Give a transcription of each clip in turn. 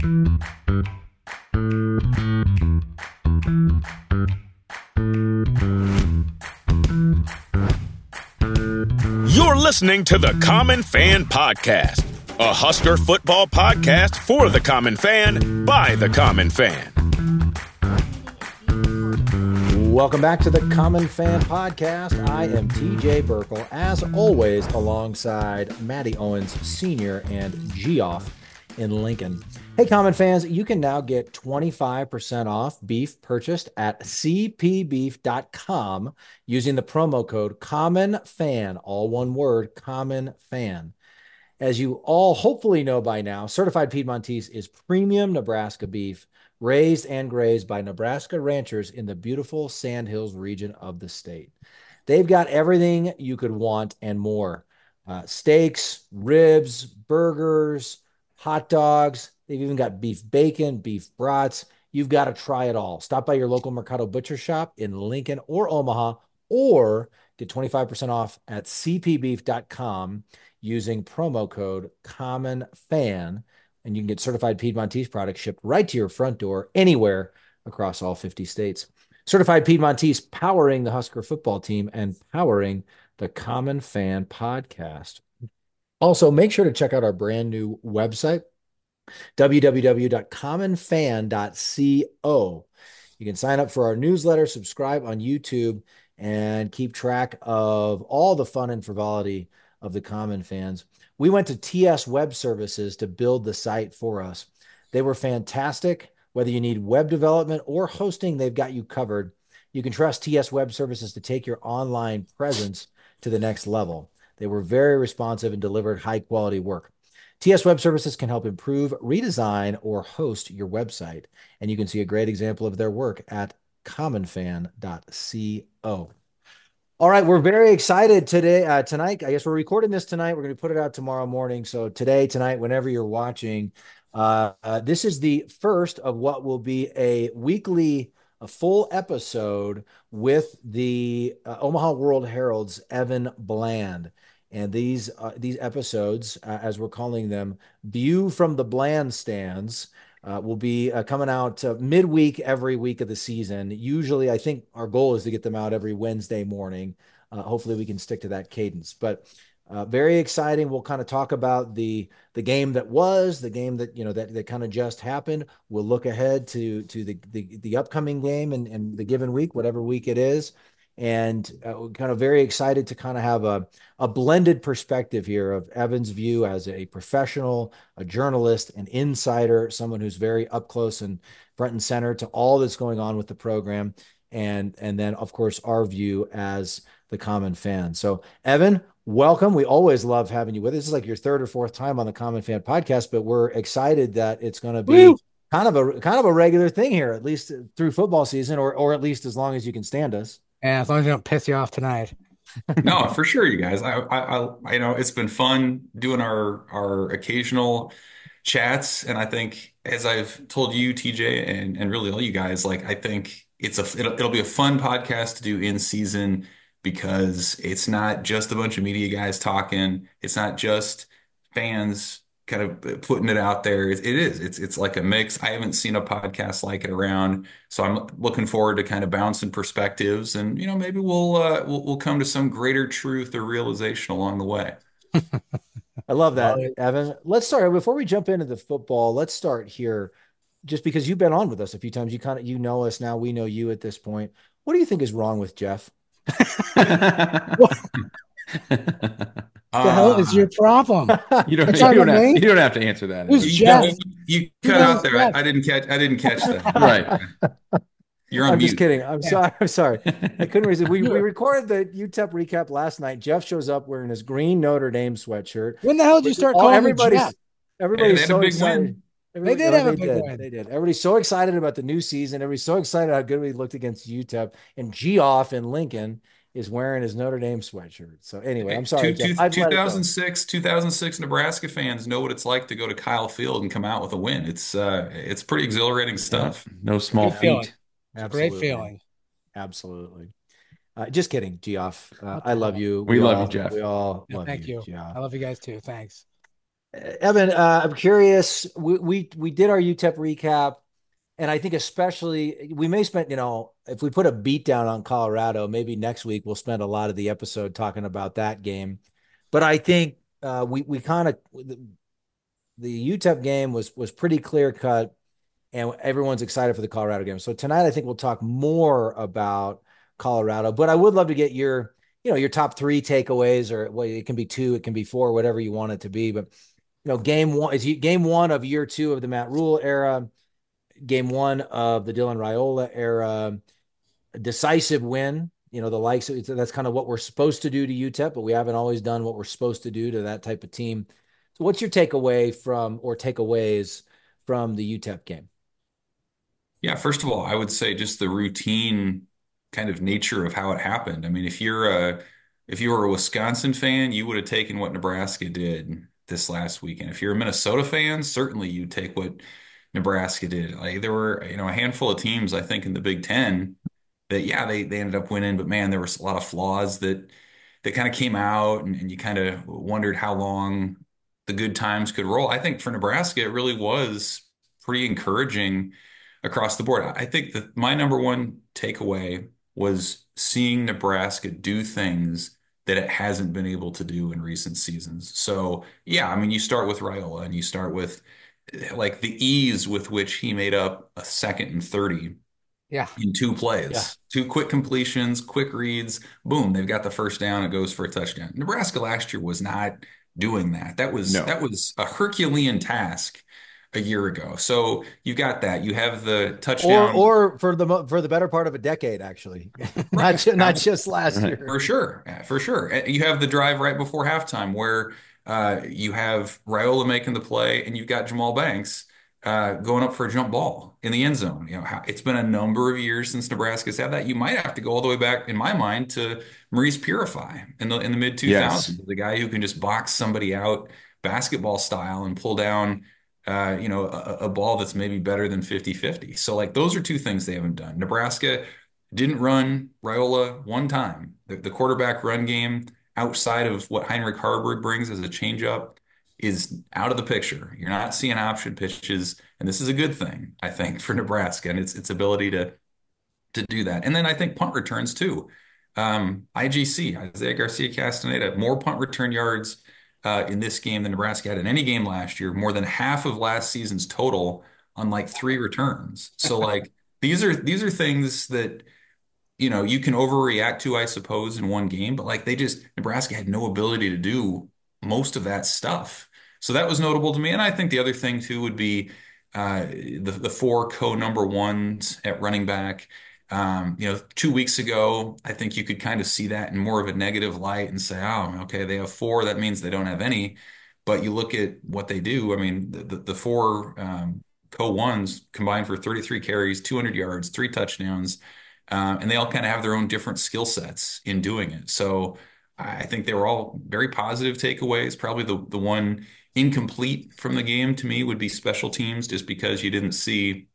You're listening to the Common Fan Podcast, a Husker football podcast for the common fan by the common fan. Welcome back to the Common Fan Podcast. I am TJ Burkle, as always, alongside Matty Owens Sr. and Geoff in Lincoln. Hey, Common fans, you can now get 25% off beef purchased at cpbeef.com using the promo code COMMONFAN, all one word, COMMONFAN. As you all hopefully know by now, Certified Piedmontese is premium Nebraska beef, raised and grazed by Nebraska ranchers in the beautiful Sandhills region of the state. They've got everything you could want and more. Steaks, ribs, burgers, hot dogs. They've even got beef bacon, beef brats. You've got to try it all. Stop by your local Mercado Butcher Shop in Lincoln or Omaha, or get 25% off at cpbeef.com using promo code COMMONFAN, and you can get Certified Piedmontese products shipped right to your front door anywhere across all 50 states. Certified Piedmontese, powering the Husker football team and powering the Common Fan Podcast. Also, make sure to check out our brand new website, www.commonfan.co. You can sign up for our newsletter, subscribe on YouTube, and keep track of all the fun and frivolity of the Common Fans. We went to TS Web Services to build the site for us. They were fantastic. Whether you need web development or hosting, they've got you covered. You can trust TS Web Services to take your online presence to the next level. They were very responsive and delivered high-quality work. TS Web Services can help improve, redesign, or host your website, and you can see a great example of their work at commonfan.co. All right, we're very excited tonight. I guess we're recording this tonight. We're going to put it out tomorrow morning. So tonight, whenever you're watching, this is the first of what will be a full episode with the Omaha World Herald's Evan Bland. And these episodes, as we're calling them, View from the Bland Stands, will be coming out midweek every week of the season. Usually, I think our goal is to get them out every Wednesday morning. Hopefully, we can stick to that cadence. But very exciting. We'll kind of talk about the game that was, the game that that kind of just happened. We'll look ahead to the upcoming game and the given week, whatever week it is. And kind of very excited to kind of have a blended perspective here of Evan's view as a professional, a journalist, an insider, someone who's very up close and front and center to all that's going on with the program. And then, of course, our view as the common fan. So, Evan, welcome. We always love having you with us. This is like your third or fourth time on the Common Fan Podcast, but we're excited that it's going to be kind of a regular thing here, at least through football season, or at least as long as you can stand us. Yeah, as long as you don't piss you off tonight. No, for sure, you guys. I it's been fun doing our occasional chats, and I think, as I've told you, TJ, and really all you guys, like, I think it'll be a fun podcast to do in season, because it's not just a bunch of media guys talking. It's not just fans kind of putting it out there. It's like a mix. I haven't seen a podcast like it around, so I'm looking forward to kind of bouncing perspectives, and maybe we'll come to some greater truth or realization along the way. I love that, Evan. Let's start before we jump into the football. Let's start here, just because you've been on with us a few times. You know us now. We know you at this point. What do you think is wrong with Jeff? The hell is your problem? You don't have to answer that. Who's Jeff? You cut out there. I didn't catch that. Right. You're on I'm mute. just kidding. I'm sorry. I couldn't resist. We recorded the UTEP recap last night. Jeff shows up wearing his green Notre Dame sweatshirt. When the hell did you start calling me Jeff? Everybody's had so a big excited. win. They did have a big win. They did. Everybody's so excited about the new season. Everybody's so excited how good we looked against UTEP. And Geoff in Lincoln is wearing his Notre Dame sweatshirt. So anyway, I'm sorry, Jeff. 2006 Nebraska fans know what it's like to go to Kyle Field and come out with a win. It's pretty exhilarating stuff. No small feat. Great feeling. Absolutely. Just kidding, Geoff. I love you. We love you, Jeff. We all Yeah, love thank you. Geoff. I love you guys too. Thanks. Evan, I'm curious. We did our UTEP recap, and I think especially we may spend, if we put a beat down on Colorado, maybe next week we'll spend a lot of the episode talking about that game. But I think we kind of the UTEP game was pretty clear cut, and everyone's excited for the Colorado game. So tonight, I think we'll talk more about Colorado. But I would love to get your top three takeaways, or well, it can be two, it can be four, whatever you want it to be. But game one of year two of the Matt Rhule era, game one of the Dylan Raiola era, decisive win. The likes of that's kind of what we're supposed to do to UTEP, but we haven't always done what we're supposed to do to that type of team. So, what's your takeaway or takeaways from the UTEP game? Yeah, first of all, I would say just the routine kind of nature of how it happened. I mean, if you were a Wisconsin fan, you would have taken what Nebraska did this last weekend. If you're a Minnesota fan, certainly you take what Nebraska did. Like there were, a handful of teams, I think, in the Big Ten that, yeah, they ended up winning, but man, there was a lot of flaws that kind of came out, and you kind of wondered how long the good times could roll. I think for Nebraska, it really was pretty encouraging across the board. I think that my number one takeaway was seeing Nebraska do things that it hasn't been able to do in recent seasons. So, yeah, I mean, you start with Raiola and you start with like the ease with which he made up a 2nd and 30 in two plays, Yeah. two quick completions, quick reads, boom, they've got the first down. It goes for a touchdown. Nebraska last year was not doing that. That was a Herculean task a year ago. So you got that. You have the touchdown, or for the better part of a decade, actually, not just last year. For sure, for sure. You have the drive right before halftime where you have Raiola making the play, and you've got Jamal Banks going up for a jump ball in the end zone. It's been a number of years since Nebraska's had that. You might have to go all the way back, in my mind, to Maurice Purify in the mid 2000s, the guy who can just box somebody out basketball style and pull down a ball that's maybe better than 50-50. So like those are two things they haven't done. Nebraska didn't run Raiola one time. The quarterback run game outside of what Heinrich Haarberg brings as a changeup is out of the picture. You're not seeing option pitches, and this is a good thing, I think, for Nebraska and its ability to do that. And then I think punt returns too. IGC, Isaiah Garcia Castaneda, more punt return yards in this game than Nebraska had in any game last year, more than half of last season's total on like 3 returns. So like these are things that you can overreact to, I suppose, in one game, but like Nebraska had no ability to do most of that stuff. So that was notable to me. And I think the other thing too would be the 4 co-number ones at running back. 2 weeks ago, I think you could kind of see that in more of a negative light and say, oh, okay, they have 4. That means they don't have any. But you look at what they do. I mean, the 4 co-ones combined for 33 carries, 200 yards, 3 touchdowns. And they all kind of have their own different skill sets in doing it. So I think they were all very positive takeaways. Probably the one incomplete from the game to me would be special teams, just because you didn't see,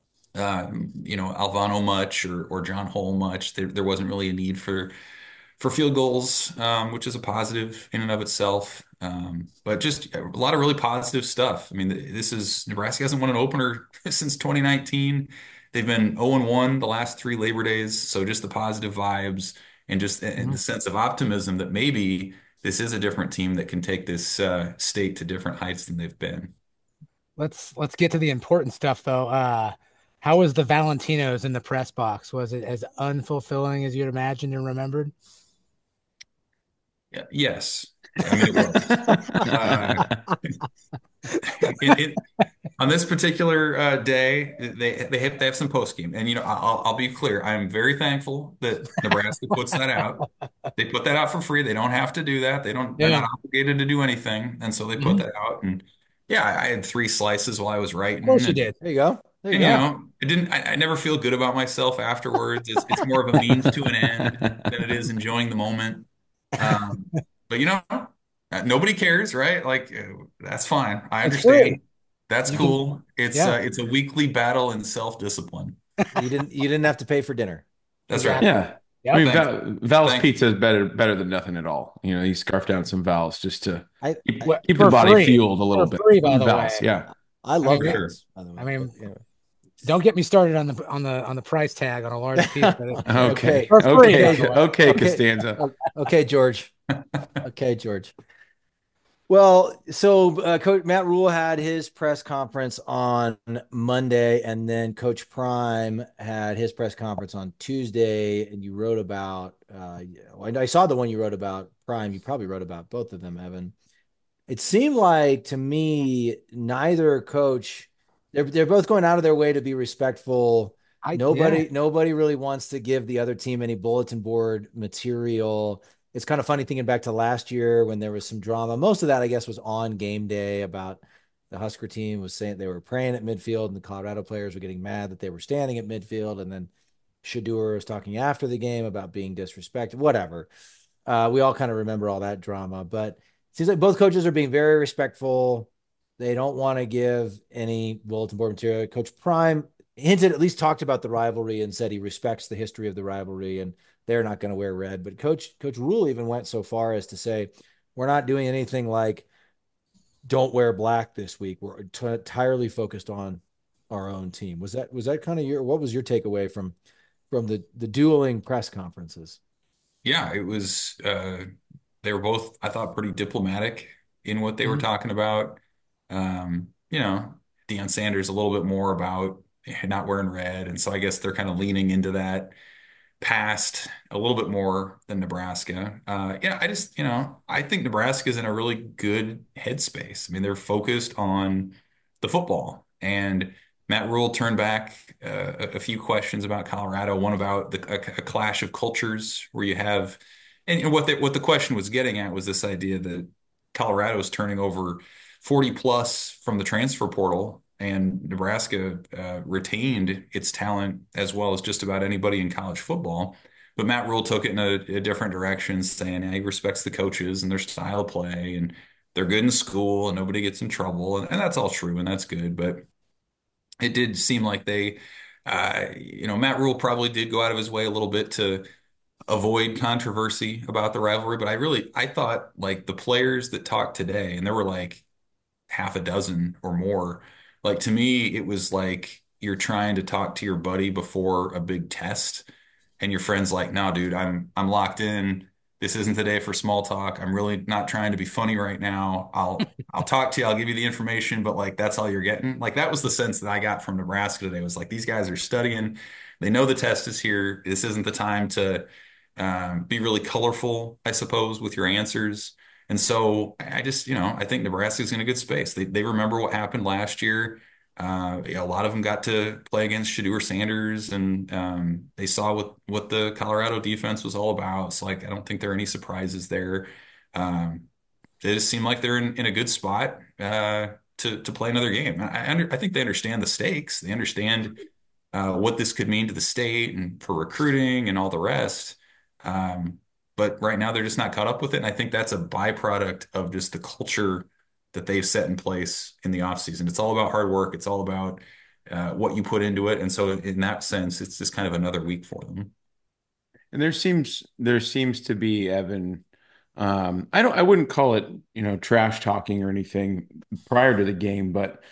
Alvano much or John Hole much. There wasn't really a need for field goals, which is a positive in and of itself. But just a lot of really positive stuff. I mean, Nebraska hasn't won an opener since 2019. They've been 0-1 the last 3 Labor Days. So just the positive vibes and just the sense of optimism that maybe this is a different team that can take this state to different heights than they've been. Let's get to the important stuff, though. How was the Valentinos in the press box? Was it as unfulfilling as you'd imagined and remembered? Yes. I mean, it was. On this particular day, they have some post game, and I'll be clear. I'm very thankful that Nebraska puts that out. They put that out for free. They don't have to do that. They're not obligated to do anything, and so they put that out. And yeah, I had 3 slices while I was writing. Of course you did. There you go. There you go. It didn't. I never feel good about myself afterwards. It's more of a means to an end than it is enjoying the moment. But nobody cares, right? Like that's fine. I understand. That's cool. It's a weekly battle in self-discipline. You didn't have to pay for dinner. That's right. Yeah. Yep. I mean, Thanks. Val's Thank pizza is better than nothing at all. You know, you scarf down some Val's just to I keep the For body free. fueled a little For bit. free, by the Val's, way. yeah. I I love mean, for sure. Val's, by the way. I mean, But, don't get me started on the price tag on a large pizza. Okay. For free, by the way. Okay, Costanza. Okay, George. Okay, George. Well, so Coach Matt Rule had his press conference on Monday, and then Coach Prime had his press conference on Tuesday. And you wrote about, I saw the one you wrote about Prime. You probably wrote about both of them, Evan. It seemed like to me, neither coach, they're both going out of their way to be respectful. Nobody really wants to give the other team any bulletin board material. It's kind of funny thinking back to last year when there was some drama. Most of that, I guess, was on game day about the Husker team was saying they were praying at midfield and the Colorado players were getting mad that they were standing at midfield. And then Shedeur was talking after the game about being disrespected, whatever. We all kind of remember all that drama, but it seems like both coaches are being very respectful. They don't want to give any bulletin board material. Coach Prime hinted, at least talked about the rivalry and said he respects the history of the rivalry and they're not going to wear red. But Coach Rule even went so far as to say, we're not doing anything like don't wear black this week. We're entirely focused on our own team. Was that kind of what was your takeaway from the dueling press conferences? Yeah, it was they were both, I thought, pretty diplomatic in what they were talking about. Deion Sanders a little bit more about not wearing red, and so I guess they're kind of leaning into that past a little bit more than Nebraska. I think Nebraska's in a really good headspace. I mean, they're focused on the football, and Matt Rule turned back a few questions about Colorado, one about a clash of cultures where you have, and what the question was getting at was this idea that Colorado is turning over 40 plus from the transfer portal, and Nebraska retained its talent as well as just about anybody in college football. But Matt Rule took it in a different direction, saying he respects the coaches and their style of play, and they're good in school and nobody gets in trouble. And that's all true and that's good. But it did seem like Matt Rule probably did go out of his way a little bit to avoid controversy about the rivalry. But I thought like the players that talked today, and there were like half a dozen or more. Like to me, it was like you're trying to talk to your buddy before a big test, and your friend's like, "No, dude, I'm locked in. This isn't the day for small talk. I'm really not trying to be funny right now. I'll talk to you. I'll give you the information, but like that's all you're getting." Like that was the sense that I got from Nebraska today. Was like these guys are studying. They know the test is here. This isn't the time to be really colorful, I suppose, with your answers. And so I just, I think Nebraska's in a good space. They remember what happened last year. A lot of them got to play against Shedeur Sanders, and they saw what the Colorado defense was all about. So, like, I don't think there are any surprises there. They just seem like they're in a good spot to play another game. I think they understand the stakes. They understand what this could mean to the state and for recruiting and all the rest. But right now they're just not caught up with it. And I think that's a byproduct of just the culture that they've set in place in the offseason. It's all about hard work. It's all about what you put into it. And so in that sense, it's just kind of another week for them. And there seems to be, Evan, I wouldn't call it, trash talking or anything prior to the game, but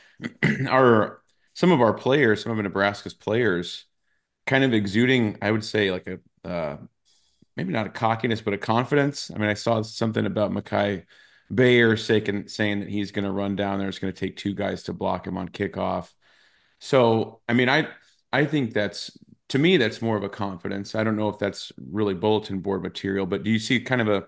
some of our players, some of Nebraska's players kind of exuding, I would say like maybe not a cockiness, but a confidence. I mean, I saw something about Mekhi Bayer saying that he's going to run down there. It's going to take two guys to block him on kickoff. So, I mean, I think to me, that's more of a confidence. I don't know if that's really bulletin board material, but do you see kind of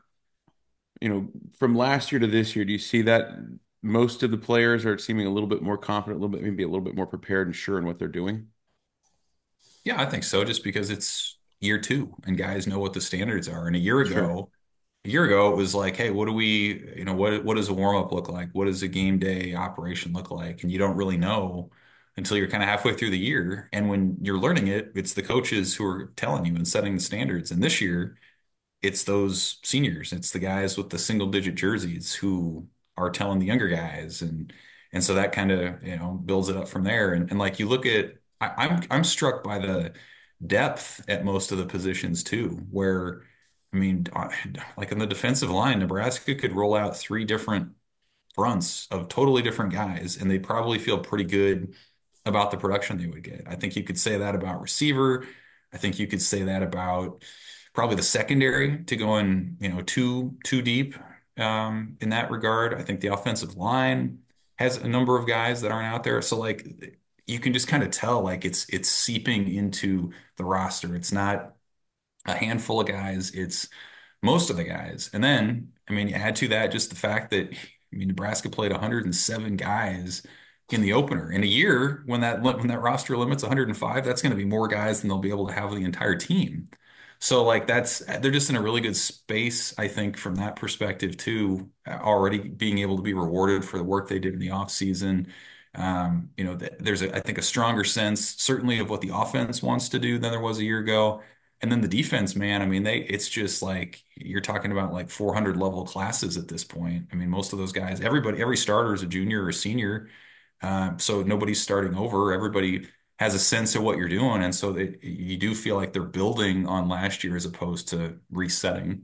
from last year to this year, do you see that most of the players are seeming a little bit more confident, maybe a little bit more prepared and sure in what they're doing? Yeah, I think so, just because it's year two and guys know what the standards are. And a year ago, it was like, hey, what does a warm up look like? What does a game day operation look like? And you don't really know until you're kind of halfway through the year. And when you're learning it, it's the coaches who are telling you and setting the standards. And this year, it's those seniors. It's the guys with the single digit jerseys who are telling the younger guys. And so that kind of, builds it up from there. And like you look at, I'm struck by depth at most of the positions too, where, I mean, like in the defensive line, Nebraska could roll out three different fronts of totally different guys, and they'd probably feel pretty good about the production they would get. I think you could say that about receiver. I think you could say that about probably the secondary to go in, too deep in that regard. I think the offensive line has a number of guys that aren't out there. So like you can just kind of tell like it's seeping into the roster. It's not a handful of guys, it's most of the guys. And then, I mean, add to that just the fact that, I mean, Nebraska played 107 guys in the opener. In a year, when that roster limits 105, that's going to be more guys than they'll be able to have the entire team. So like they're just in a really good space, I think, from that perspective too, already being able to be rewarded for the work they did in the offseason. There's I think a stronger sense, certainly of what the offense wants to do than there was a year ago. And then the defense, man, I mean, it's just like you're talking about like 400 level classes at this point. I mean, most of those guys, every starter is a junior or a senior. So nobody's starting over. Everybody has a sense of what you're doing. And so you do feel like they're building on last year as opposed to resetting.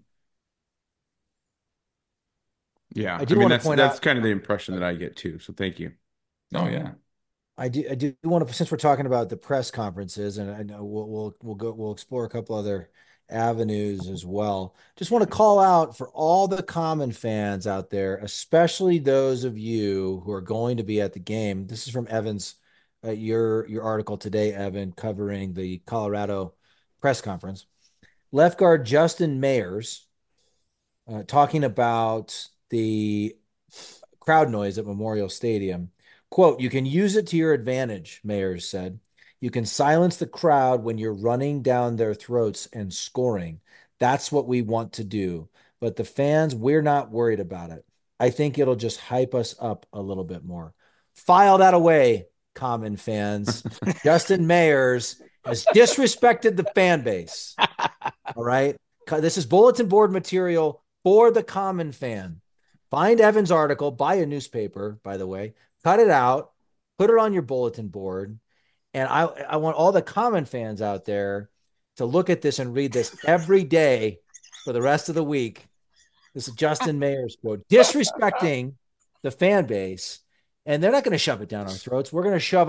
Yeah, I I do mean want to point that's out. kind of the impression that I get too. So thank you. Oh, yeah. I do want to, since we're talking about the press conferences, and I know we'll explore a couple other avenues as well. Just want to call out for all the Common fans out there, especially those of you who are going to be at the game. This is from Evan's, your article today, Evan, covering the Colorado press conference. Left guard Justin Mayers talking about the crowd noise at Memorial Stadium. Quote, you can use it to your advantage, Mayers said. You can silence the crowd when you're running down their throats and scoring. That's what we want to do. But the fans, we're not worried about it. I think it'll just hype us up a little bit more. File that away, Common fans. Justin Mayers has disrespected the fan base. All right. This is bulletin board material for the Common fan. Find Evan's article, buy a newspaper, by the way, cut it out, put it on your bulletin board. And I want all the Common fans out there to look at this and read this every day for the rest of the week. This is Justin Mayer's quote, disrespecting the fan base. And they're not going to shove it down our throats. We're going to shove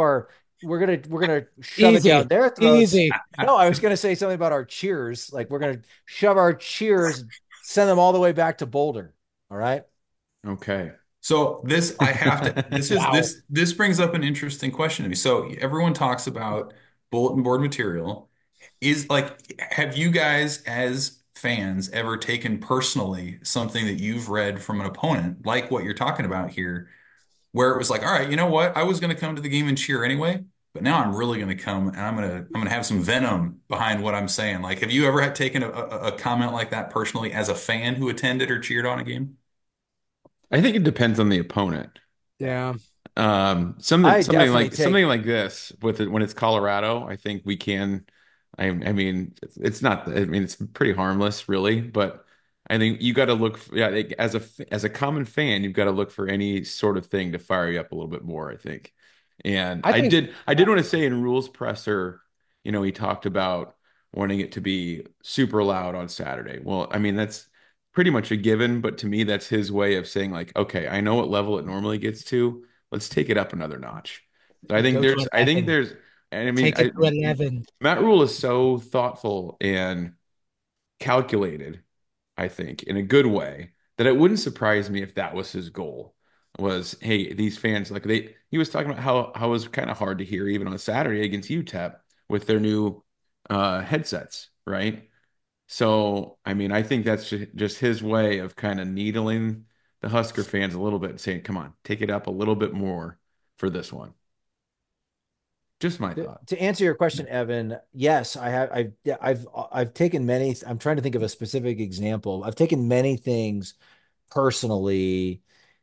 it down their throats. Easy. No, I was going to say something about our cheers. Like we're going to shove our cheers, send them all the way back to Boulder. All right. Okay. So this brings up an interesting question to me. So everyone talks about bulletin board material. Have you guys as fans ever taken personally something that you've read from an opponent, like what you're talking about here, where it was like, all right, you know what? I was going to come to the game and cheer anyway, but now I'm really going to come and I'm going to have some venom behind what I'm saying. Like, have you ever had taken a comment like that personally as a fan who attended or cheered on a game? I think it depends on the opponent. Yeah. Something definitely like something like this with it when it's Colorado, I think we can. I mean, it's not. I mean, it's pretty harmless, really. But I think you got to look. Yeah, like, as a common fan, you've got to look for any sort of thing to fire you up a little bit more, I think. And I think I did want to say in rules presser, he talked about wanting it to be super loud on Saturday. Well, I mean, that's pretty much a given, but to me, that's his way of saying like, okay, I know what level it normally gets to. Let's take it up another notch. So go to I think 11. there's, and I mean, Take it to 11. Matt Rule is so thoughtful and calculated, I think, in a good way that it wouldn't surprise me if that was his goal. Was, hey, these fans like he was talking about how it was kind of hard to hear even on Saturday against UTEP with their new headsets, right? So, I mean, I think that's just his way of kind of needling the Husker fans a little bit and saying, come on, take it up a little bit more for this one. Just my thought. To answer your question, Evan, yes, I have. I've taken many. I'm trying to think of a specific example. I've taken many things personally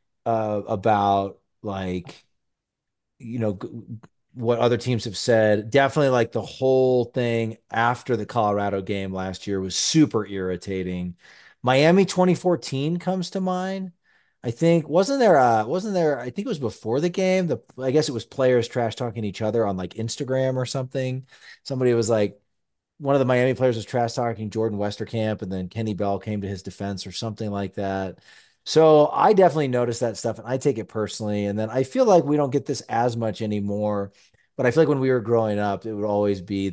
about like you know what other teams have said. Definitely like the whole thing after the Colorado game last year was super irritating. Miami 2014 comes to mind. I think wasn't there I think it was before the game. I guess it was players trash talking each other on like Instagram or something. Somebody was like one of the Miami players was trash talking Jordan Westerkamp, and then Kenny Bell came to his defense or something like that. So I definitely noticed that stuff, and I take it personally. And then I feel like we don't get this as much anymore, but I feel like when we were growing up, it would always be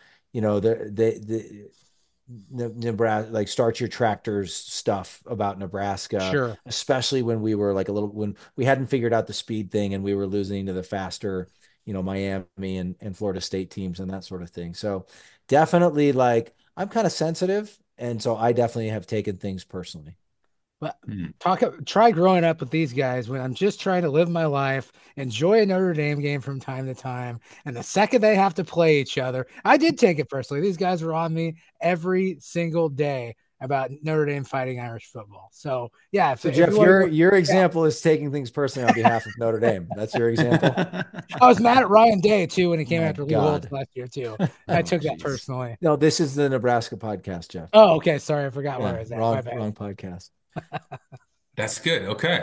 the Nebraska, like start your tractors stuff about Nebraska, Sure. especially when we were like when we hadn't figured out the speed thing and we were losing to the faster, Miami and Florida State teams and that sort of thing. So definitely like I'm kind of sensitive. And so I definitely have taken things personally. But Hmm. try growing up with these guys when I'm just trying to live my life, enjoy a Notre Dame game from time to time. And the second they have to play each other, I did take it personally. These guys were on me every single day about Notre Dame fighting Irish football. So yeah, So if Jeff, you want to your go, your yeah, example is taking things personally on behalf of Notre Dame. That's your example. I was mad at Ryan Day too when he came My after Lou Holtz God. last year too. I Oh, took that geez. personally. No, this is the Nebraska podcast, Jeff. Oh, okay. Sorry, I forgot where Yeah, I was at. My wrong, bad. wrong podcast. That's good. Okay.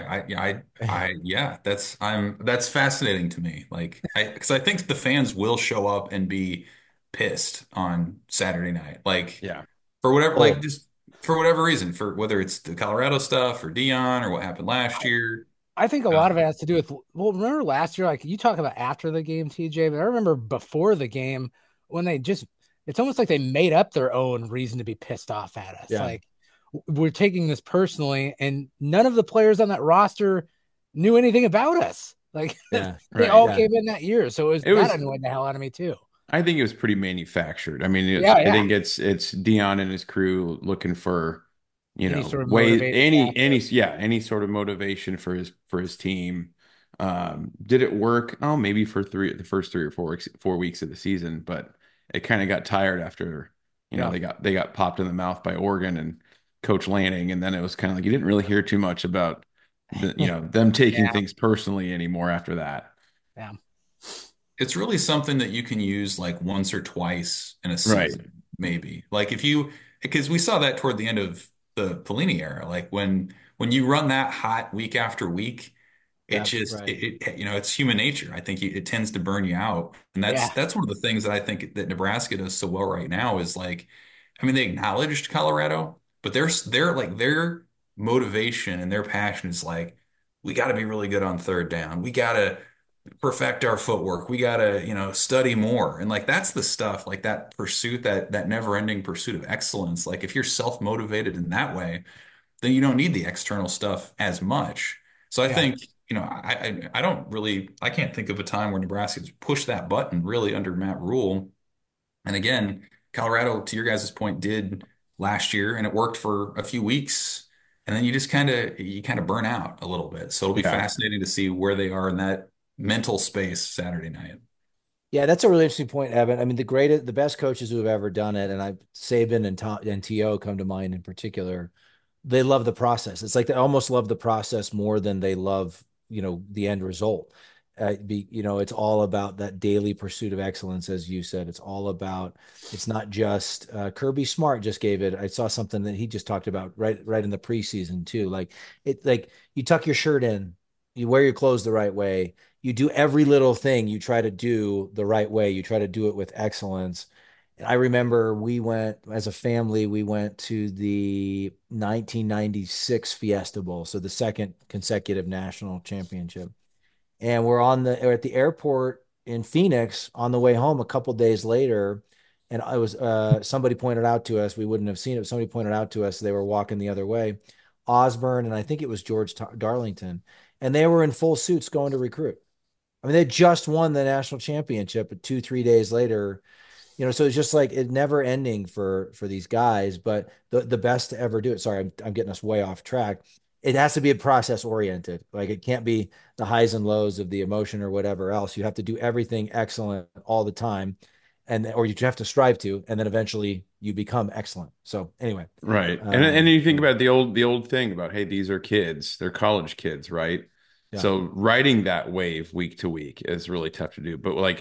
Yeah, that's fascinating to me. Like, because I think the fans will show up and be pissed on Saturday night. Like, Yeah. for whatever, like, Oh, just for whatever reason, for whether it's the Colorado stuff or Dion or what happened last year. I think a Uh, lot of it has to do with, well, remember last year, like you talk about after the game, TJ, but I remember before the game when it's almost like they made up their own reason to be pissed off at us. yeah, Like we're taking this personally, and none of the players on that roster knew anything about us. Like yeah, they Right. all yeah. came in that year. So It that was, annoyed the hell out of me too. I think it was pretty manufactured. I mean, Yeah, I yeah. think it's Dion and his crew looking for, Any sort of ways, motivated factor. any sort of motivation for his team. Did it work? Oh, maybe for the first 3 or 4 weeks of the season, but it kind of got tired after, Yeah. they got popped in the mouth by Oregon and Coach Lanning, and then it was kind of like you didn't really hear too much about them taking Yeah. things personally anymore after that. Yeah. it's really something that you can use like once or twice in a Right. season, maybe. Like if you, because we saw that toward the end of the Pelini era, like when you run that hot week after week, it Yeah, just right. it's human nature. I think it tends to burn you out, and that's Yeah. that's one of the things that I think that Nebraska does so well right now is like, I mean, they acknowledged Colorado, but their motivation and their passion is like, we got to be really good on third down. We got to perfect our footwork. We got to, study more. And like that's the stuff, like that pursuit, that never-ending pursuit of excellence. Like if you're self-motivated in that way, then you don't need the external stuff as much. So I Yeah. think, I don't really, I can't think of a time where Nebraska's pushed that button really under Matt Rule. And again, Colorado, to your guys' point, did last year, and it worked for a few weeks. And then you kind of burn out a little bit. So it'll be Yeah. fascinating to see where they are in that mental space Saturday night. Yeah, that's a really interesting point, Evan. I mean, the best coaches who have ever done it, and Saban and T.O. come to mind in particular. They love the process. It's like they almost love the process more than they love, the end result. It's all about that daily pursuit of excellence, as you said. It's all about. It's not just Kirby Smart just gave it. I saw something that he just talked about right in the preseason too. Like you tuck your shirt in, you wear your clothes the right way, you do every little thing you try to do the right way. You try to do it with excellence. I remember we went as a family, we went to the 1996 Fiesta Bowl, so the second consecutive national championship. And we're at the airport in Phoenix on the way home a couple days later. And I was somebody pointed out to us, we wouldn't have seen it. Somebody pointed out to us they were walking the other way. Osborne and I think it was George Darlington, and they were in full suits going to recruit. I mean, they just won the national championship, but 2, 3 days later, so it's just like it never ending for these guys. But the best to ever do it. Sorry, I'm getting us way off track. It has to be a process oriented. Like it can't be the highs and lows of the emotion or whatever else. You have to do everything excellent all the time, or you have to strive to, and then eventually you become excellent. So anyway, Right. And you think yeah, about the old thing about, hey, these are kids, they're college kids, right? yeah, So riding that wave week to week is really tough to do. But like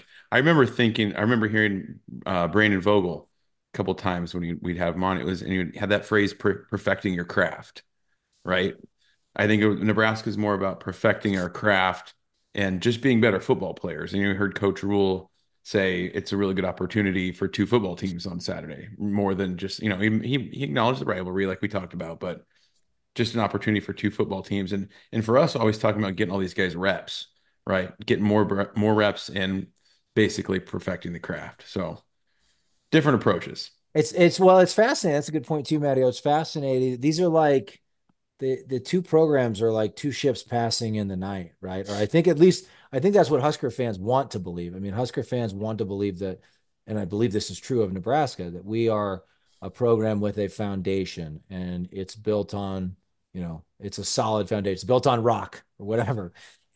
I remember hearing Brandon Vogel a couple times when we'd have him on. And he had that phrase perfecting your craft, right? I think Nebraska is more about perfecting our craft and just being better football players. And you heard Coach Rule say it's a really good opportunity for two football teams on Saturday, more than just, he acknowledged the rivalry like we talked about, but just an opportunity for two football teams. And for us, always talking about getting all these guys reps, right? Getting more reps and basically perfecting the craft. So different approaches. It's fascinating. That's a good point too, Matteo. It's fascinating. These are like the two programs are like two ships passing in the night, right? Or I think that's what Husker fans want to believe. I mean, Husker fans want to believe that, and I believe this is true of Nebraska, that we are a program with a foundation and it's built on, it's a solid foundation. It's built on rock or whatever.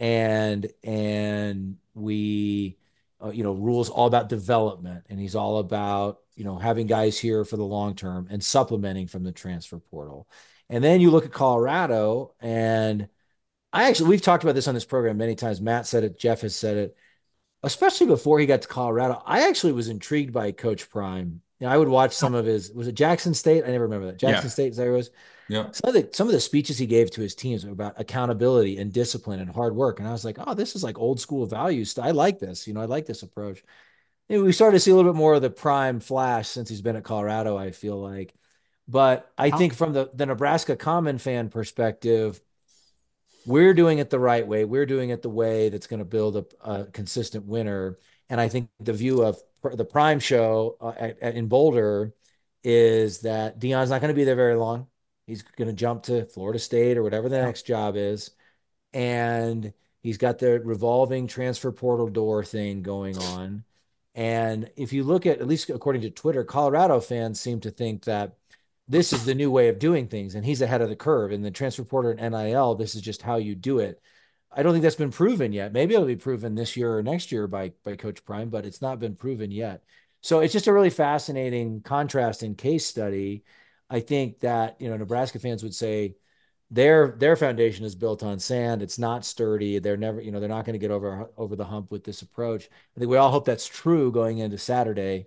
And we rules all about development, and he's all about, having guys here for the long term and supplementing from the transfer portal. And then you look at Colorado, and we've talked about this on this program many times. Matt said it, Jeff has said it, especially before he got to Colorado. I actually was intrigued by Coach Prime. I would watch some of was it Jackson State? I never remember that. Jackson Yeah. State, is that where it was? Yeah. Some of the speeches he gave to his teams were about accountability and discipline and hard work. And I was like, oh, this is like old school values. I like this. I like this approach. And we started to see a little bit more of the Prime flash since he's been at Colorado, I feel like. But I think from the Nebraska Common fan perspective, we're doing it the right way. We're doing it the way that's going to build a consistent winner. And I think the view of the Prime show in Boulder is that Deion's not going to be there very long. He's going to jump to Florida State or whatever the next job is. And he's got the revolving transfer portal door thing going on. And if you look at least according to Twitter, Colorado fans seem to think that this is the new way of doing things, and he's ahead of the curve. In the transfer portal and NIL, this is just how you do it. I don't think that's been proven yet. Maybe it'll be proven this year or next year by Coach Prime, but it's not been proven yet. So it's just a really fascinating contrast and case study. I think that Nebraska fans would say their foundation is built on sand. It's not sturdy. They're never, they're not going to get over the hump with this approach. I think we all hope that's true going into Saturday.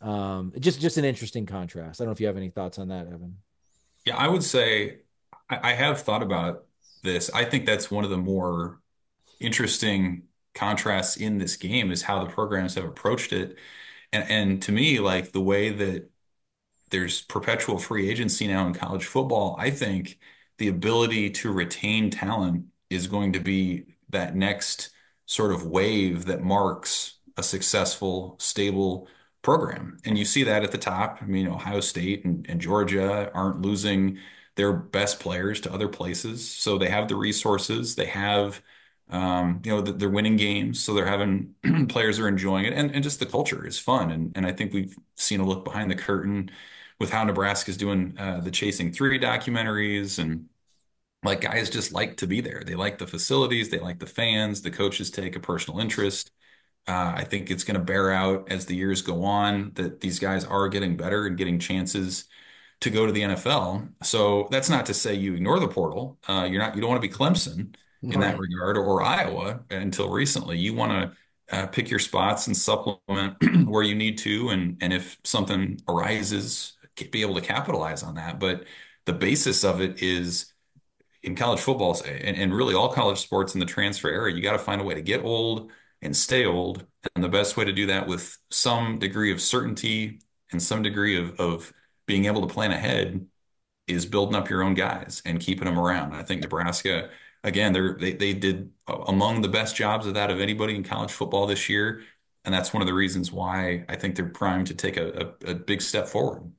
Just an interesting contrast. I don't know if you have any thoughts on that, Evan. Yeah, I would say I have thought about this. I think that's one of the more interesting contrasts in this game is how the programs have approached it. And to me, like the way that there's perpetual free agency now in college football, I think the ability to retain talent is going to be that next sort of wave that marks a successful, stable program. And you see that at the top. I mean, Ohio State and Georgia aren't losing their best players to other places. So they have the resources, they have they're winning games, so they're having players are enjoying it, and just the culture is fun. And I think we've seen a look behind the curtain with how Nebraska's doing the Chasing Three documentaries, and like guys just like to be there. They like the facilities, they like the fans, the coaches take a personal interest. I think it's going to bear out as the years go on that these guys are getting better and getting chances to go to the NFL. So that's not to say you ignore the portal. You don't want to be Clemson in that regard, or Iowa until recently. You want to pick your spots and supplement where you need to, and if something arises, be able to capitalize on that. But the basis of it is in college football and really all college sports in the transfer era, you got to find a way to get old and stay old. And the best way to do that with some degree of certainty and some degree of being able to plan ahead is building up your own guys and keeping them around. I think Nebraska, again, they did among the best jobs of that of anybody in college football this year. And that's one of the reasons why I think they're primed to take a big step forward.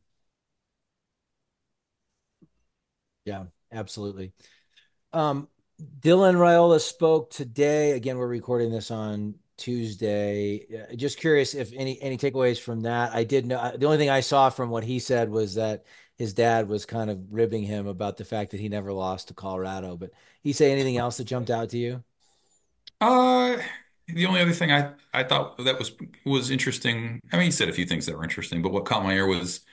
Yeah, absolutely. Dylan Raiola spoke today. Again, we're recording this on Tuesday. Just curious if any takeaways from that. I did know the only thing I saw from what he said was that his dad was kind of ribbing him about the fact that he never lost to Colorado. But he say anything else that jumped out to you? Uh, the only other thing I thought that was interesting. I mean, he said a few things that were interesting, but what caught my ear was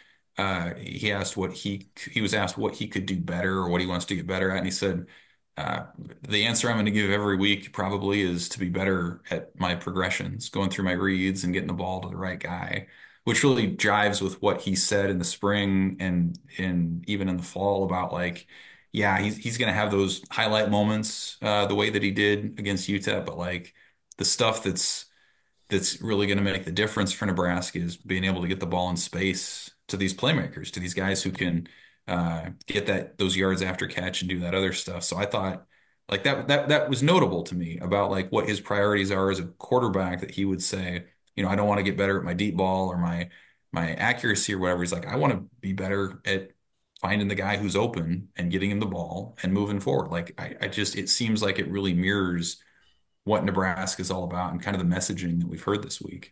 he was asked what he could do better or what he wants to get better at, and he said the answer I'm going to give every week probably is to be better at my progressions, going through my reads and getting the ball to the right guy, which really jives with what he said in the spring and even in the fall about like, yeah, he's going to have those highlight moments the way that he did against UTEP, but like the stuff that's that's really going to make the difference for Nebraska is being able to get the ball in space to these playmakers, to these guys who can get those yards after catch and do that other stuff. So I thought like that was notable to me about like what his priorities are as a quarterback, that he would say, I don't want to get better at my deep ball or my accuracy or whatever. He's like, I want to be better at finding the guy who's open and getting him the ball and moving forward. Like I just it seems like it really mirrors what Nebraska is all about and kind of the messaging that we've heard this week.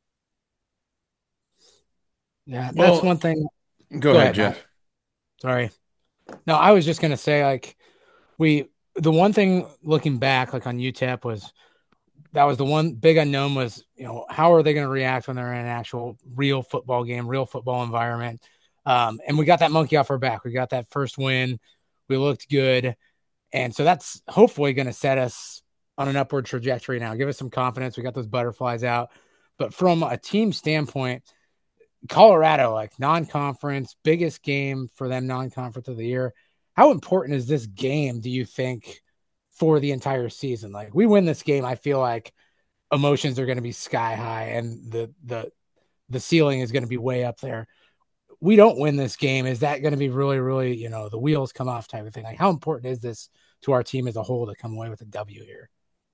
Yeah, that's one Well, thing. go Go ahead, ahead, Matt. Jeff. Sorry. No, I was just gonna say like the one thing looking back like on UTEP was that was the one big unknown was, how are they going to react when they're in an actual real football game, real football environment? And we got that monkey off our back. We got that first win. We looked good. And so that's hopefully going to set us on an upward trajectory now, give us some confidence. We got those butterflies out. But from a team standpoint, Colorado, like non-conference, biggest game for them, non-conference of the year. How important is this game, do you think, for the entire season? Like we win this game, I feel like emotions are going to be sky high and the ceiling is going to be way up there. We don't win this game, is that going to be really, really, the wheels come off type of thing? Like how important is this to our team as a whole to come away with a W here?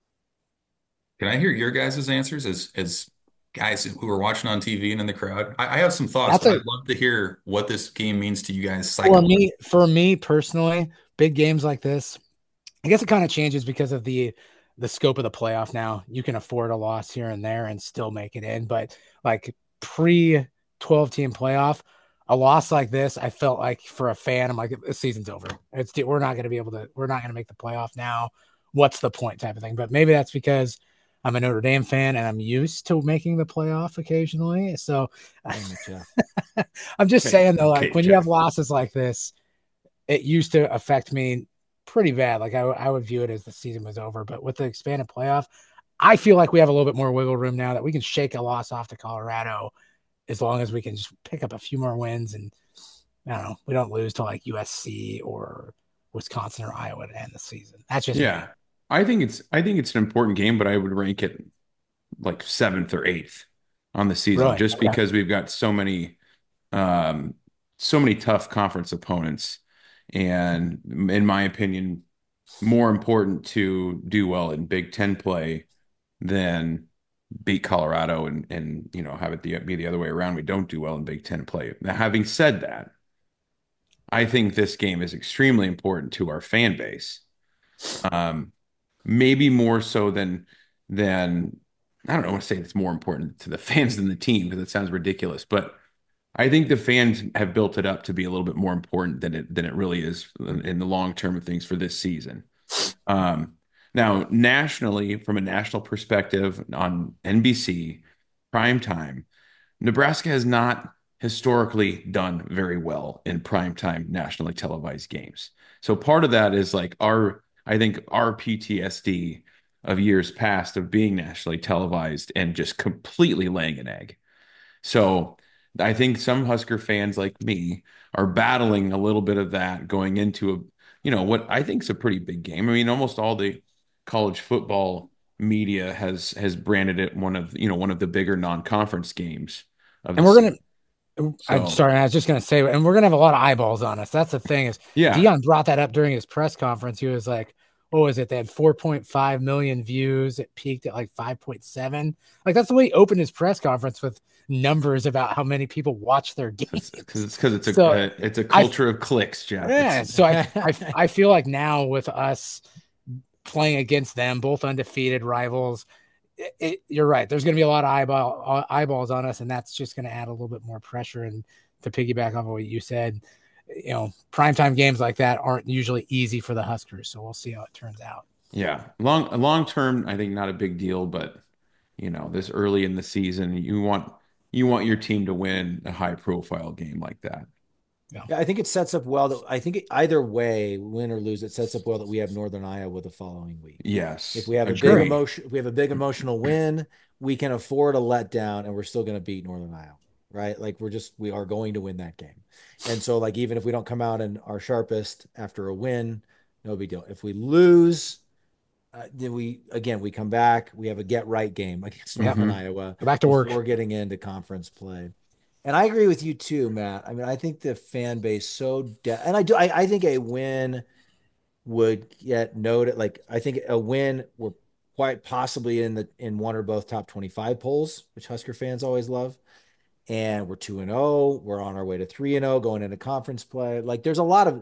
Can I hear your guys' answers as guys who were watching on TV and in the crowd? I have some thoughts, That's but a I'd love to hear what this game means to you guys for psychologically. me, for me personally, big games like this, I guess it kind of changes because of the scope of the playoff now. You can afford a loss here and there and still make it in, but like pre 12 team playoff, a loss like this, I felt like for a fan, I'm like, the season's over. We're not going to be able to, we're not going to make the playoff now. What's the point type of thing? But maybe that's because I'm a Notre Dame fan and I'm used to making the playoff occasionally. So I'm just Okay, saying though, like okay, when you have Jeff. losses like this, it used to affect me pretty bad. Like I would view it as the season was over, but with the expanded playoff, I feel like we have a little bit more wiggle room now that we can shake a loss off to Colorado as long as we can just pick up a few more wins and I don't know, we don't lose to like USC or Wisconsin or Iowa to end the season. That's just me. Yeah, I think it's an important game, but I would rank it like seventh or eighth on the season, Really? just Okay. because we've got um, so many tough conference opponents, and in my opinion, more important to do well in Big Ten play than beat Colorado and have it be the other way around. We don't do well in Big Ten play. Now, having said that, I think this game is extremely important to our fan base. Um, Maybe more so than I don't know, I want to say it's more important to the fans than the team because it sounds ridiculous, but I think the fans have built it up to be a little bit more important than it really is in the long term of things for this season. Um, Now, nationally, from a national perspective on NBC prime time, Nebraska has not historically done very well in primetime nationally televised games. So part of that is like I think our PTSD of years past of being nationally televised and just completely laying an egg. So I think some Husker fans like me are battling a little bit of that going into what I think is a pretty big game. I mean, almost all the college football media has branded it one of the bigger non-conference games of And the we're season. gonna I'm So sorry, I was just gonna say, and we're gonna have a lot of eyeballs on us. That's the thing is yeah, Dion brought that up during his press conference. He was like, what was it? They had 4.5 million views. It peaked at like 5.7. Like that's the way he opened his press conference with numbers about how many people watch their games. because it's So it's a I culture of clicks, Jeff. yeah, so I feel like now with us playing against them, both undefeated rivals, you're right. There's going to be a lot of eyeballs on us, and that's just going to add a little bit more pressure. And to piggyback off of what you said, primetime games like that aren't usually easy for the Huskers. So we'll see how it turns out. Yeah, long term, I think not a big deal, but this early in the season, you want your team to win a high profile game like that. Yeah. Yeah, I think it sets up well that I think either way, win or lose, it sets up well that we have Northern Iowa the following week. If Yes, we have a big agree. emotion, if we have a big emotional win, we can afford a letdown and we're still going to beat Northern Iowa, right? Like we are going to win that game. And so like even if we don't come out in our sharpest after a win, no big deal. If we lose, then we come back. We have a get right game against Northern Iowa Go back to work. before getting into conference play. And I agree with you too, Matt. I mean, I think the fan base and I think a win would get noted. Like I think a win we're quite possibly in one or both top 25 polls, which Husker fans always love. And we're 2-0. We're on our way to 3-0 going into conference play. Like there's a lot of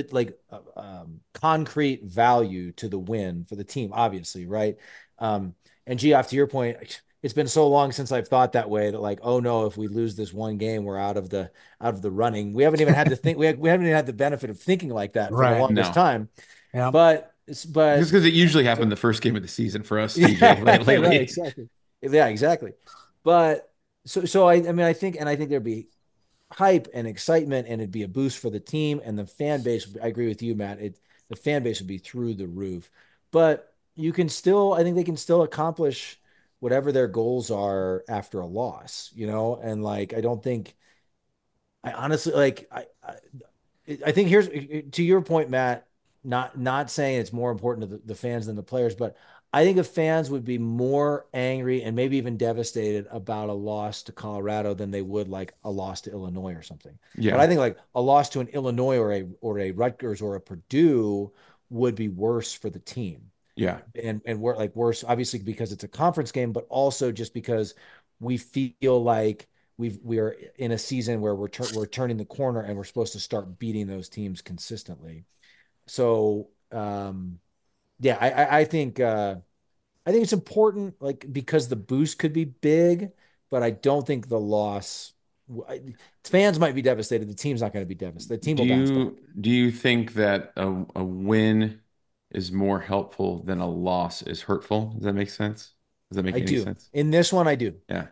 concrete value to the win for the team, obviously, right? And Geoff, to your point, it's been so long since I've thought that way that like, oh no, if we lose this one game, we're out of the running. We haven't even had to think. We haven't even had the benefit of thinking like that for the longest time. Yeah. But just because it usually happened the first game of the season for us, TJ, lately. Right, exactly. Yeah, exactly. But so I mean I think there'd be hype and excitement and it'd be a boost for the team and the fan base. I agree with you, Matt. The fan base would be through the roof. But I think they can still accomplish whatever their goals are after a loss, and like I don't think I honestly like I think here's to your point, Matt, not saying it's more important to the fans than the players, but I think the fans would be more angry and maybe even devastated about a loss to Colorado than they would like a loss to Illinois or something. Yeah. But I think like a loss to an Illinois or a Rutgers or a Purdue would be worse for the team. Yeah. And we're like worse, obviously, because it's a conference game, but also just because we feel like we are in a season where we're turning the corner and we're supposed to start beating those teams consistently. So yeah, I think it's important, like because the boost could be big, but I don't think the loss. Fans might be devastated. The team's not going to be devastated. The team will bounce back. Do you think that a win is more helpful than a loss is hurtful? Does that make sense? Does that make any sense? In this one, I do. Yeah.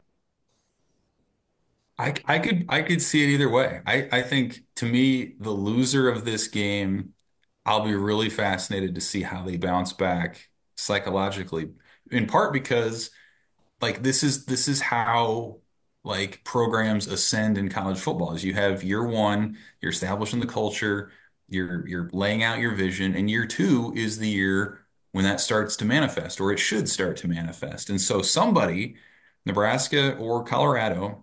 I could see it either way. I think to me, the loser of this game, I'll be really fascinated to see how they bounce back psychologically. In part because like this is how like programs ascend in college football is you have year one, you're establishing the culture, you're laying out your vision, and year two is the year when that starts to manifest, or it should start to manifest. And so somebody, Nebraska or Colorado,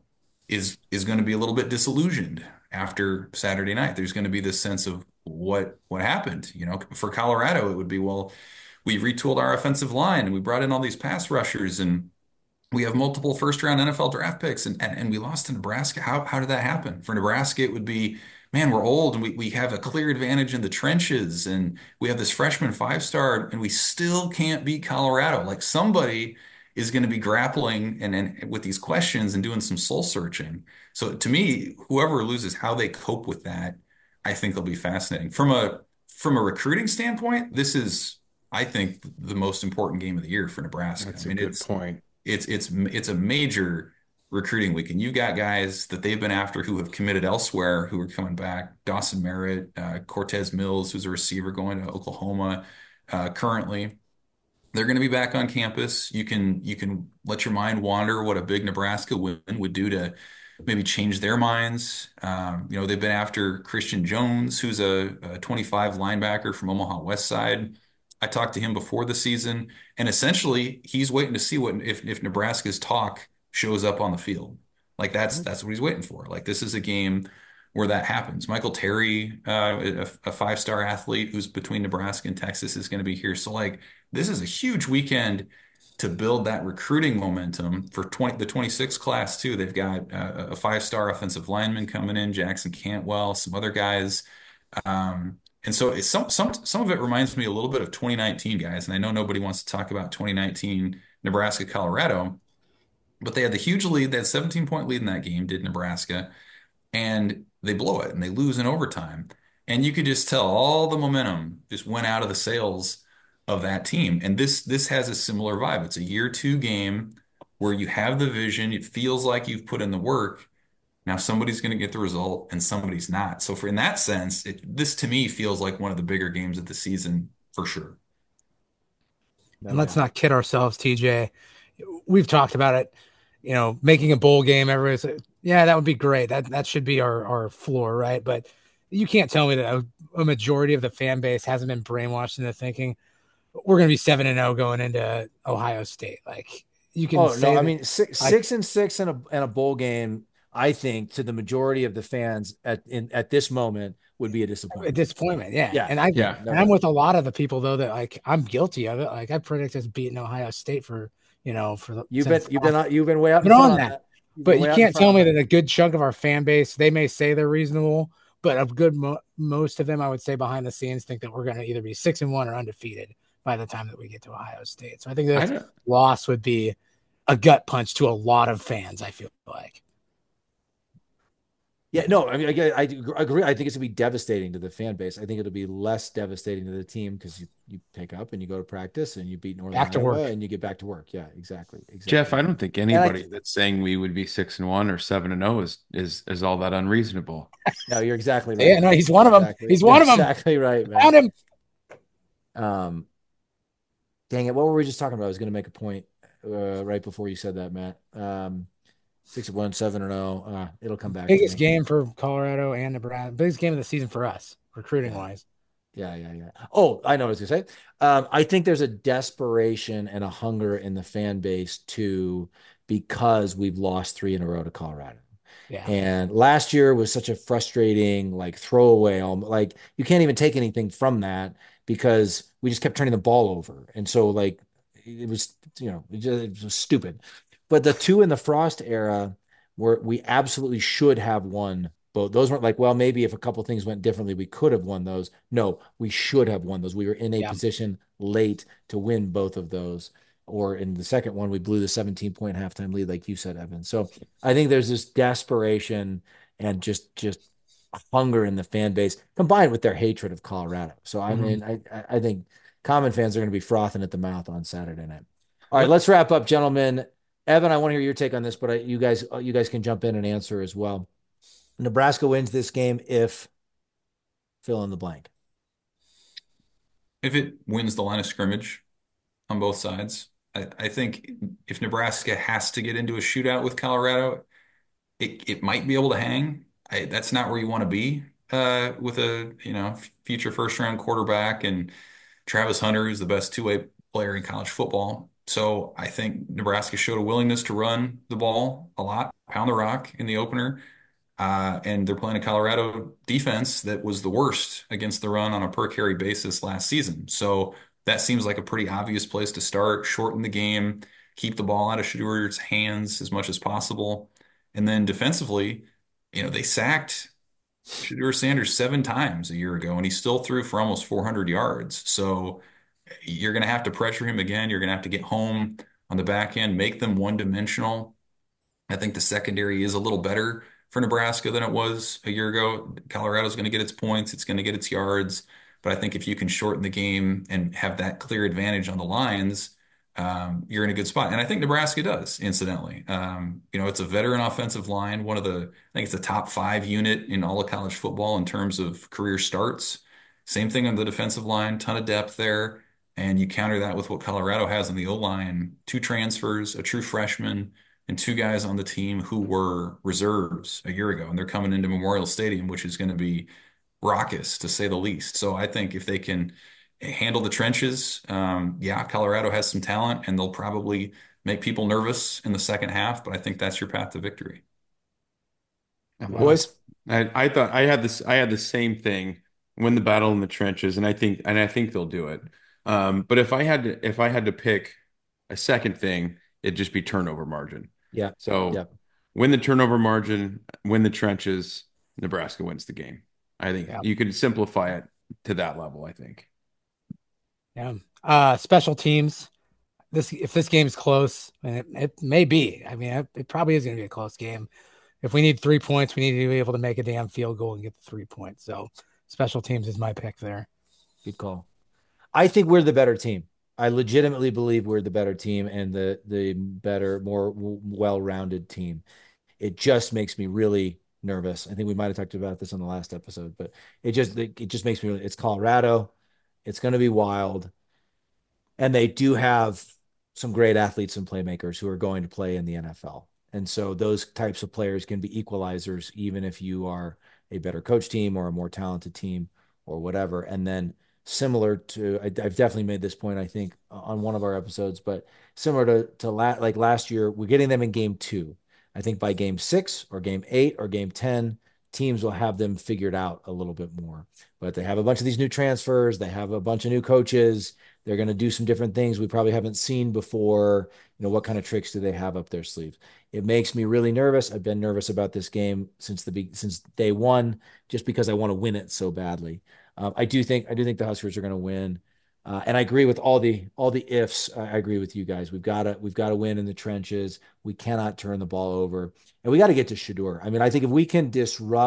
is going to be a little bit disillusioned after Saturday night. There's going to be this sense of what happened. For Colorado, it would be, well, we retooled our offensive line and we brought in all these pass rushers and we have multiple first round NFL draft picks and we lost to Nebraska. How did that happen? For Nebraska, it would be, man, we're old and we have a clear advantage in the trenches and we have this freshman 5-star and we still can't beat Colorado. Like somebody is going to be grappling and with these questions and doing some soul searching. So to me, whoever loses, how they cope with that, I think will be fascinating. From a recruiting standpoint, this is, I think, the most important game of the year for Nebraska. That's a good point. It's a major recruiting week, and you got guys that they've been after who have committed elsewhere who are coming back. Dawson Merritt, Cortez Mills, who's a receiver going to Oklahoma currently. They're going to be back on campus. You can let your mind wander what a big Nebraska win would do to maybe change their minds. They've been after Christian Jones, who's a 25 linebacker from Omaha West Side. I talked to him before the season, and essentially he's waiting to see if Nebraska's talk shows up on the field. Like that's what he's waiting for. Like this is a game where that happens. Michael Terry, a 5-star athlete who's between Nebraska and Texas, is going to be here. So like this is a huge weekend to build that recruiting momentum for the 26 class too. They've got a 5-star offensive lineman coming in, Jackson Cantwell, some other guys. And so some of it reminds me a little bit of 2019, guys. And I know nobody wants to talk about 2019 Nebraska, Colorado, but they had the huge lead. They had 17-point lead in that game, did Nebraska, and they blow it and they lose in overtime. And you could just tell all the momentum just went out of the sails of that team. And this has a similar vibe. It's a year two game where you have the vision. It feels like you've put in the work. Now somebody's going to get the result and somebody's not. So in that sense, this to me feels like one of the bigger games of the season for sure. And let's not kid ourselves, TJ. We've talked about it, making a bowl game. Everybody's like, yeah, that would be great. That should be our floor, right? But you can't tell me that a majority of the fan base hasn't been brainwashed into thinking, we're going to be 7-0 going into Ohio State. Like you can Oh say no, I that, mean six like, 6-6 in a bowl game, I think to the majority of the fans at this moment would be a a disappointment. disappointment. Yeah. Yeah, And yeah, no and I'm doubt. with a lot of the people though that like I'm guilty of it. Like I predict us beating Ohio State for, since You've been way out I've in been front on on that. that. You've been But you way out in can't front tell on me that. that a good chunk of our fan base, they may say they're reasonable, but a good most of them, I would say, behind the scenes, think that we're going to either be 6-1 or undefeated by the time that we get to Ohio State. So I think I this don't, loss would be a gut punch to a lot of fans. I feel like. Yeah, no, I mean, I agree. I think it's gonna be devastating to the fan base. I think it'll be less devastating to the team because you pick up and you go to practice and you beat Northern Back to Iowa work. and you get back to work. Yeah, exactly, Jeff, exactly. I don't think And anybody that's saying we would be 6-1 or 7-0 is all that unreasonable. no, you're exactly right, Yeah, no, man. he's one of them. Exactly, He's you're one of them. exactly right, man. Found him. Um, dang it, what were we just talking about? I was going to make a point right before you said that, Matt. 6-1, 7-0. It'll come back to Biggest me. game for Colorado and Nebraska. Biggest game of the season for us, recruiting wise. Yeah. Oh, I know what I was going to say. I think there's a desperation and a hunger in the fan base too, because we've lost 3 in a row to Colorado. Yeah. And last year was such a frustrating, like throwaway, like you can't even take anything from that because we just kept turning the ball over. And so like it was, it was stupid. But the 2 in the Frost era where we absolutely should have won both. Those weren't like, well, maybe if a couple things went differently, we could have won those. No, we should have won those. We were in a position late to win both of those. Or in the second one, we blew the 17-point halftime lead, like you said, Evan. So I think there's this desperation and just hunger in the fan base combined with their hatred of Colorado. So I mean, I think common fans are going to be frothing at the mouth on Saturday night. All right, let's wrap up, gentlemen. Evan, I want to hear your take on this, but you guys can jump in and answer as well. Nebraska wins this game if fill in the blank. If it wins the line of scrimmage on both sides, I think if Nebraska has to get into a shootout with Colorado, it might be able to hang. That's not where you want to be with a future first round quarterback and Travis Hunter is the best two-way player in college football. So I think Nebraska showed a willingness to run the ball a lot, pound the rock in the opener. And they're playing a Colorado defense that was the worst against the run on a per carry basis last season. So that seems like a pretty obvious place to start, shorten the game, keep the ball out of Shadeur's hands as much as possible. And then defensively, they sacked Shedeur Sanders 7 times a year ago, and he still threw for almost 400 yards. So you're going to have to pressure him again. You're going to have to get home on the back end, make them one-dimensional. I think the secondary is a little better for Nebraska than it was a year ago. Colorado's going to get its points, it's going to get its yards. But I think if you can shorten the game and have that clear advantage on the lines, you're in a good spot. And I think Nebraska does, incidentally. It's a veteran offensive line, I think it's the top 5 unit in all of college football in terms of career starts. Same thing on the defensive line, ton of depth there. And you counter that with what Colorado has on the O-line, 2 transfers, a true freshman, and 2 guys on the team who were reserves a year ago. And they're coming into Memorial Stadium, which is going to be raucous to say the least. So I think if they can handle the trenches, Colorado has some talent and they'll probably make people nervous in the second half, but I think that's your path to victory. Boys, I thought I had the same thing, win the battle in the trenches, and I think they'll do it. But if I had to pick a second thing, it'd just be turnover margin. Yeah. So win the turnover margin, win the trenches, Nebraska wins the game. I think you could simplify it to that level, I think. Yeah. Special teams. If this game's close, and it may be. I mean, it probably is going to be a close game. If we need 3 points, we need to be able to make a damn field goal and get the 3 points. So special teams is my pick there. Good call. I think we're the better team. I legitimately believe we're the better team and the better, more well-rounded team. It just makes me really nervous. I think we might have talked about this on the last episode, but it just makes me. It's Colorado. It's going to be wild, and they do have some great athletes and playmakers who are going to play in the NFL. And so those types of players can be equalizers, even if you are a better coach team or a more talented team or whatever. And then similar to, I've definitely made this point, I think, on one of our episodes, but similar to like last year, we're getting them in game 2. I think by game 6 or game 8 or game 10, teams will have them figured out a little bit more. But they have a bunch of these new transfers, they have a bunch of new coaches. They're going to do some different things we probably haven't seen before. What kind of tricks do they have up their sleeves? It makes me really nervous. I've been nervous about this game since day one, just because I want to win it so badly. I do think the Huskers are going to win, and I agree with all the ifs. I agree with you guys. We've got to win in the trenches. We cannot turn the ball over, and we got to get to Shedeur. I mean, I think if we can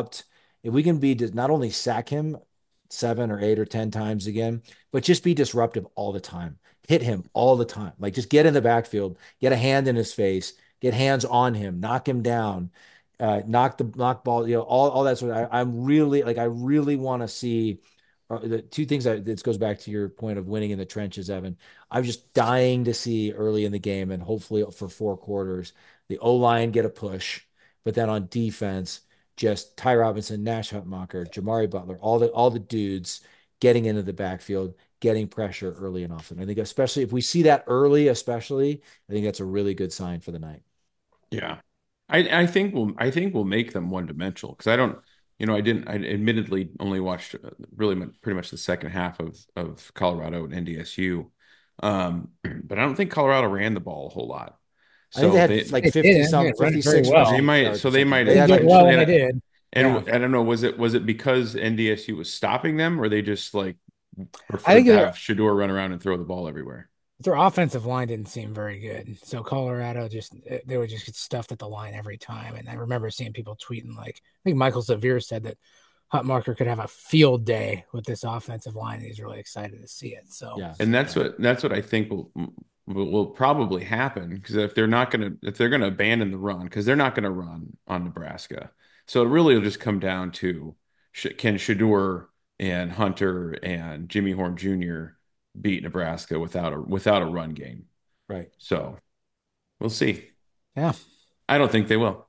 be not only sack him 7 or 8 or 10 times again, but just be disruptive all the time. Hit him all the time. Like just get in the backfield, get a hand in his face, get hands on him, knock him down, knock ball, all that sort of. I'm really I really want to see the two things this goes back to your point of winning in the trenches, Evan. I'm just dying to see early in the game and hopefully for 4 quarters, the O-line get a push, but then on defense, just Ty Robinson, Nash Hutmacher, Jamari Butler, all the dudes getting into the backfield, getting pressure early and often. I think especially if we see that early, I think that's a really good sign for the night. Yeah. I think we'll make them one dimensional because I admittedly only watched really pretty much the second half of Colorado and NDSU. But I don't think Colorado ran the ball a whole lot. I think they had like 56 well. They might they did well when they did. And I don't know, was it because NDSU was stopping them, or they just like preferred to have Shedeur run around and throw the ball everywhere? Their offensive line didn't seem very good, so Colorado they would just get stuffed at the line every time. And I remember seeing people tweeting I think Michael Severe said that Hutmacher could have a field day with this offensive line. He's really excited to see it. So yeah, and that's what I think will probably happen, because if they're going to abandon the run, because they're not going to run on Nebraska. So it really will just come down to can Shedeur and Hunter and Jimmy Horn Jr. beat Nebraska without a run game. Right. So we'll see. Yeah. I don't think they will.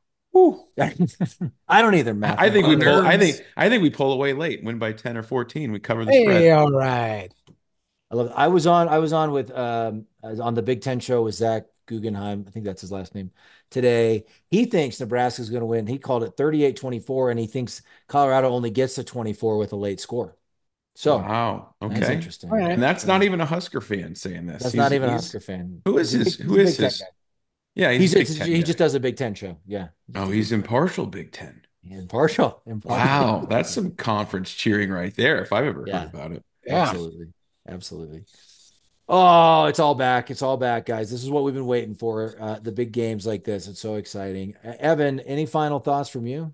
I don't either, Matt. I think we pull away late, win by 10 or 14. We cover the spread. Hey, all right. I love it. I was on with on the Big Ten show with Zach Guggenheim. I think that's his last name today. He thinks Nebraska is going to win. He called it 38-24, and he thinks Colorado only gets to 24 with a late score. So wow, okay, that's interesting. Right. And that's not even a Husker fan saying this. That's not even a Husker fan. Who is this? Who is this? Yeah, he just does a Big Ten show. Yeah. He's impartial Big Ten. Impartial. Wow, that's some conference cheering right there, if I've ever heard about it. Yeah. Absolutely. Oh, it's all back. It's all back, guys. This is what we've been waiting for. The big games like this. It's so exciting. Evan, any final thoughts from you?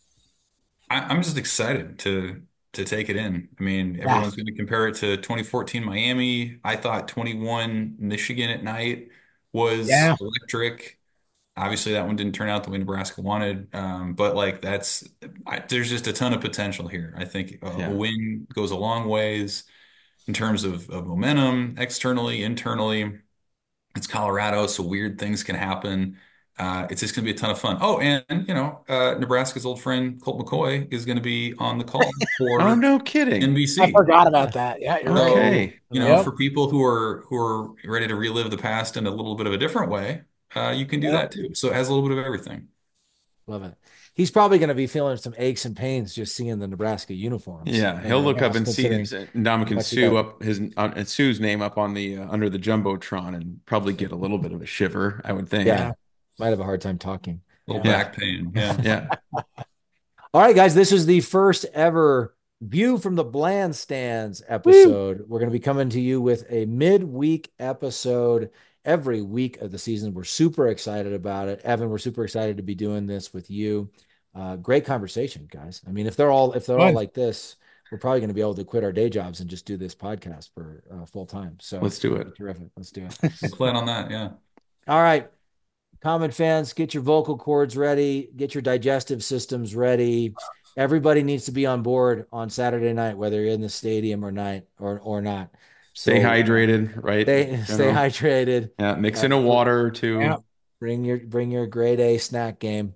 I'm just excited to take it in. I mean, everyone's going to compare it to 2014 Miami. I thought 21 Michigan at night was electric. Obviously, that one didn't turn out the way Nebraska wanted. But there's just a ton of potential here. I think a win goes a long ways in terms of momentum, externally, internally. It's Colorado, so weird things can happen. It's just going to be a ton of fun. Oh, and Nebraska's old friend Colt McCoy is going to be on the call for oh, no kidding. NBC. I forgot about that. Yeah, you're okay. Right. For people who are ready to relive the past in a little bit of a different way, you can do that too. So it has a little bit of everything. Love it. He's probably going to be feeling some aches and pains just seeing the Nebraska uniforms. Yeah, he'll look up and see Ndamukong Suh Suh's name up on the under the jumbotron and probably get a little bit of a shiver, I would think. Yeah, might have a hard time talking. A little back pain. Yeah. All right, guys, this is the first ever View from the Bland Stands episode. We're going to be coming to you with a midweek episode every week of the season. We're super excited about it. Evan, we're super excited to be doing this with you. Great conversation, guys. I mean, if they're all like this, we're probably going to be able to quit our day jobs and just do this podcast for full time. So let's do it. Terrific. Let's do it. We'll plan on that. Yeah. All right. Common fans, get your vocal cords ready. Get your digestive systems ready. Everybody needs to be on board on Saturday night, whether you're in the stadium or not. Stay hydrated, right? Stay hydrated. Yeah, mix in a water or two. Yeah. Bring your grade A snack game.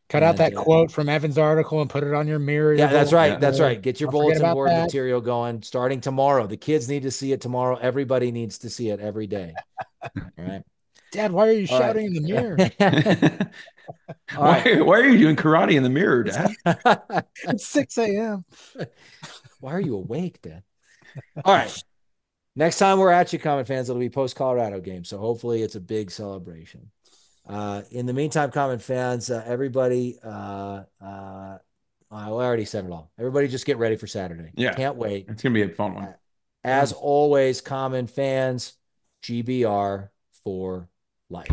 Cut out that quote from Evan's article and put it on your mirror. Yeah, that's right. Yeah. That's right. Get your Don't forget bulletin about board that. material going starting tomorrow. The kids need to see it tomorrow. Everybody needs to see it every day. All right. Dad, why are you All right. shouting in the mirror? Why are you doing karate in the mirror, Dad? It's 6 a.m. Why are you awake, Dad? All right. Next time we're at you, Common fans, it'll be post-Colorado game. So hopefully it's a big celebration. In the meantime, Common fans, everybody, I already said it all. Everybody just get ready for Saturday. Yeah. Can't wait. It's going to be a fun one. As always, Common fans, GBR for life.